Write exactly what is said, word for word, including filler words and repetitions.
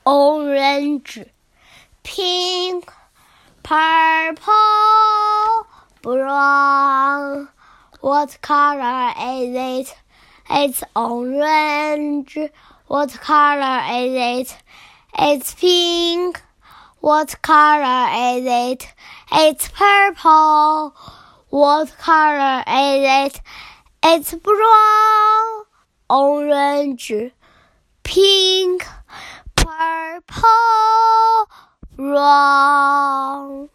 orange, pink, purple, brown. What color is it? It's orange. What color is it? It's pink. What color is it? It's purple. What color is it? It's brown. Orange, pink, purple, brown.